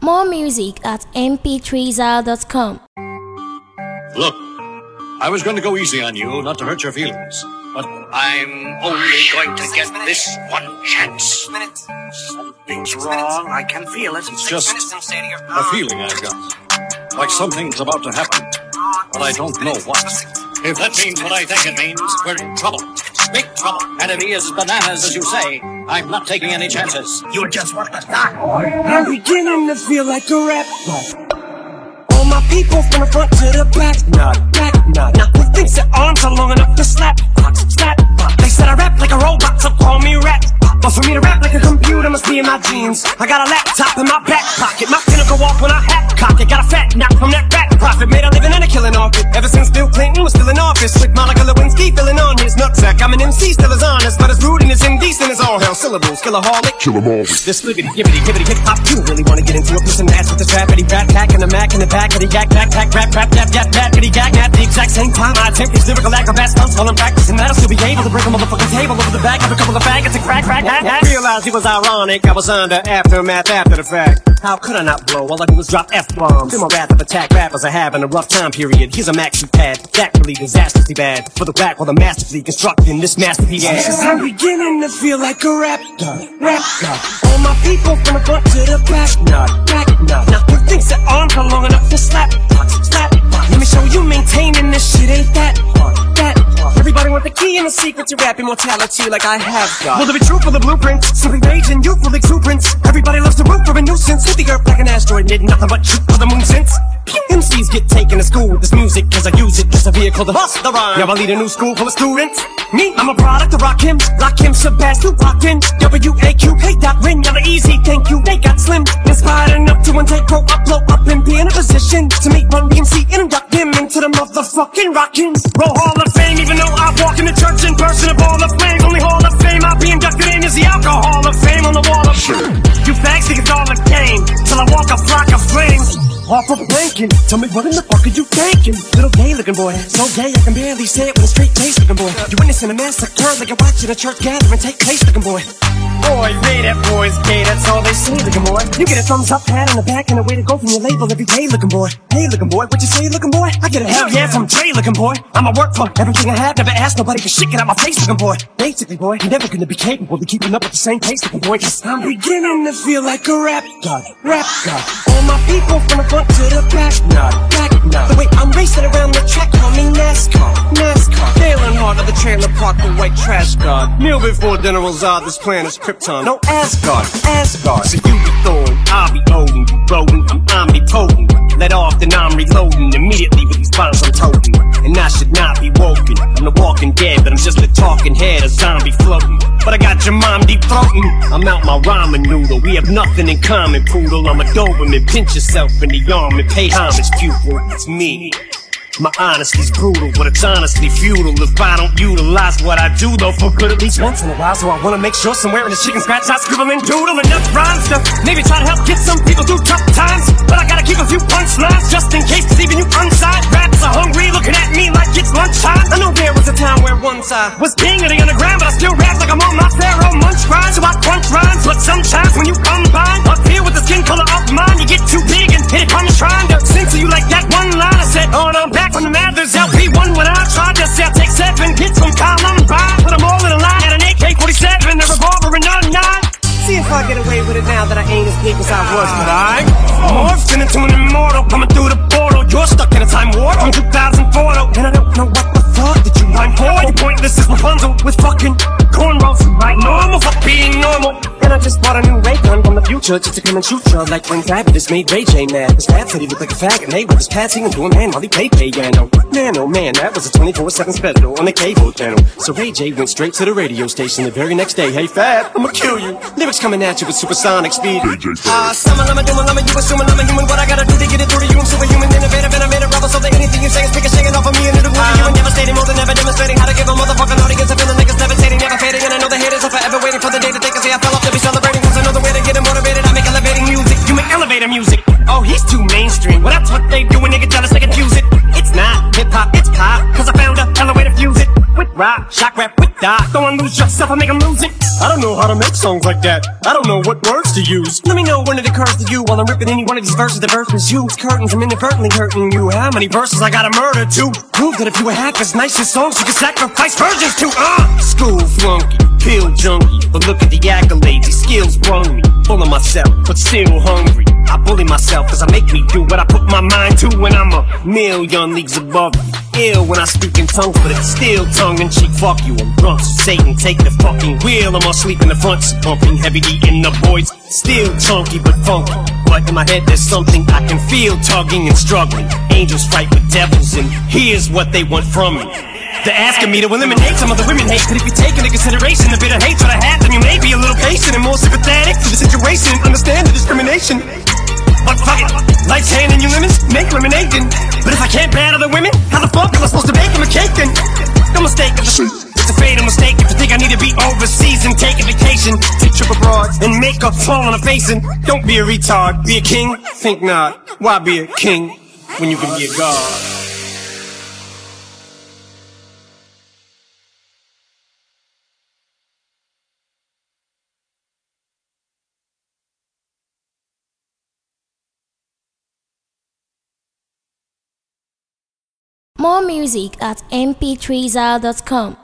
More music at mp3zal.com. Look, I was going to go easy on you, not to hurt your feelings. But I'm only going to get this one chance. Something's wrong. I can feel it. It's just a feeling I've got. Like something's about to happen. But I don't know what. If that means what I think it means, we're in trouble. Big trouble. And if he is bananas, as you say, I'm not taking any chances. You're just what the start. I'm beginning to feel like a rap. All my people from the front to the back. Now who thinks their arms are long enough to slap? They said I rap like a robot, so call me rap. But for me to rap like a computer must be in my jeans. I got a laptop in my back pocket. My pinnacle walk when I hat cock it. Got a fat knock from that rat profit. Made a living and a killing off it. Ever since Bill Clinton was still in office. With Monica Lewinsky filling on his nutsack. I'm an MC, still as honest. But as rude and as indecent as all hell. Syllables, killaholic. Kill 'em all. This flippity, gibbity, hip hop. You really wanna get into a piece and ass with this rapidy rat pack and the Mac in the back of the yak backpack rap yap rapidy gag at the exact same time. I attempt these lyrical acrobat stunts while I'm practicing that. I'll still be able to break a motherfucking table over the back of a couple of faggots and crack. Realized it was ironic. I was under aftermath after the fact. How could I not blow? All I do is drop F-bombs. Feel my wrath of attack rappers are having a rough time period. Here's a maxi pad, that really disastrously bad. For the rack while the masterfully constructing this masterpiece. Cause I'm beginning to feel like a rap god. All my people from the front to the back. Now who thinks their arms are long enough to slap? Let me show you maintaining this shit ain't that hard. Everybody want the key and the secret to rap immortality like I have got. Will there be truth for the blueprint? Simply rage and youthful exuberance. Everybody loves to root for a nuisance. Hit the earth like an asteroid, did nothing but shoot for the moon since. MCs get taken to school with this music, cause I use it as a vehicle to bust the rhyme. Yeah, I lead a new school full of students. Me, I'm a product of Rakim, Shabazz, rockin'. WAQ, hey, that ring, y'all are easy, thank you. They got slim, inspired enough to one take, grow up, blow up, and be in a position to meet Run DMC and induct him into the motherfucking rockin' roll Hall of Fame. Even though I walk in the church in person of all the flames, only Hall of Fame I'll be inducted in is the Alcohol of Fame on the wall of shame. You fags think it's all a game till I walk a flock of flames. Off of blanking, tell me what in the fuck are you thinking? Little gay looking boy, so gay I can barely say it with a straight face looking boy. You witnessing a massacre like you're watching a church gathering take place looking boy. Boy, Ray, that boy's gay, that's all they say looking boy. You get a thumbs up, pat on the back, and a way to go from your label every day looking boy. Hey looking boy, what you say looking boy? I get a hell yeah from Dre looking boy. I'ma work for everything I have, never ask nobody for shit, get out my face looking boy. Basically boy, you're never gonna be capable of keeping up with the same pace looking boy. Cause I'm beginning to feel like a rap god. All my people from the front to the back. The way I'm racing around the track, call me NASCAR. Nailing hard of the trailer park, the white trash god. Kneel before generals are this planet's Krypton. No Asgard. So you be throwing, I'll be Odin. You rodent, I'm omnipotent. Let off, then I'm reloading immediately with these bombs I'm toting. And I should not be woken. I'm the walking dead, but I'm just a talking head, a zombie floating. But I got your mom deep throating. I'm out my ramen noodle. We have nothing in common, poodle. I'm a Doberman. Pinch yourself in the arm and pay homage, pupil. It's me. My honesty's brutal, but it's honestly futile if I don't utilize what I do, though, for good at least once in a while. So I wanna make sure somewhere in the chicken scratch I scribble and doodle enough rhymes to maybe try to help get some people through tough times. But I gotta keep a few punchlines just in case, cause even you unsigned raps are hungry, looking at me like it's lunchtime. I know there was a time where one side was king of the underground, but I still rap like I'm on my Pharaoh Munch grind. So I crunch rhymes, but sometimes when you combine up here with the skin color of mine, you get too big and hit it. I'm trying to censor you like that one line I said, oh, and I'm back from the Mathers LP1 when I tried to say I'll take 7 hits from Columbine. Put them all in a line at an AK-47, a revolver, and a 9. See if I get away with it now that I ain't as big as I was, but I'm morphing into an immortal, coming through the portal. You're stuck in a time warp from 2004, and I don't know what the fuck did you rhyme for. You pointless as Rapunzel with fucking cornrows. Right, normal for being normal. And I just bought a new ray gun from the future just to come and shoot you like when Fabulous made Ray J mad. His dad said he looked like a faggot, and they with his passing and doing man while he played piano. Man, oh man, that was a 24/7 special on the cable channel. So Ray J went straight to the radio station the very next day. Hey Fab, I'ma kill you. Lyrics coming at you with supersonic speed. Summer, I'm a doom, I'm a you assuming I'm a human. What I gotta do to get it through to you? I'm superhuman, innovative, and I made a rubber so that anything you say is picking, shaking off of me and it'll do you. I'm devastating, more than ever demonstrating how to give a motherfucking audience a feeling like it's devastating, never fading. And I know the haters are forever waiting for the day that they can say I fell off to be celebrating. Cause I know the way to get them motivated. I make elevating music. You make elevator music. Oh, he's too mainstream. Well, that's what they do when they get jealous, they confuse it. It's not hip-hop, it's pop. Cause I found a hella way to fuse it with rock, shock rap, with die. Don't wanna lose yourself, I make them lose it. I don't know how to make songs like that. I don't know what words to use. Let me know when it occurs to you while I'm ripping any one of these verses. The verse misuse curtains, I'm inadvertently hurting you. How many verses I gotta murder to prove that if you were half as nice as songs, you could sacrifice virgins to? School flunky, pill junkie, but look at the accolades, these skills brung me. Full of myself, but still hungry. I bully myself cause I make me do what I put my mind to when I'm a million leagues above you. Ill when I speak in tongues, but it's still tongue-in-cheek. Fuck you, I'm drunk, so Satan, take the fucking wheel. I'm asleep in the front, bumping heavy D in the voids. Still chunky but funky, but in my head there's something I can feel tugging and struggling. Angels fight with devils, and here's what they want from me. They're asking me to eliminate some of the women hate, but if you take into consideration the bitter hatred I have, then you may be a little patient and more sympathetic to the situation and understand the discrimination. But fuck it, life's handing you lemons, make lemonade then. But if I can't bear other women, how the fuck am I supposed to bake them a cake then? No mistake, it's a fatal mistake if you think I need to be overseas and take a vacation, take trip abroad and make a fall on a face. And don't be a retard, be a king, think not. Why be a king when you can be a god? More music at mp3zal.com.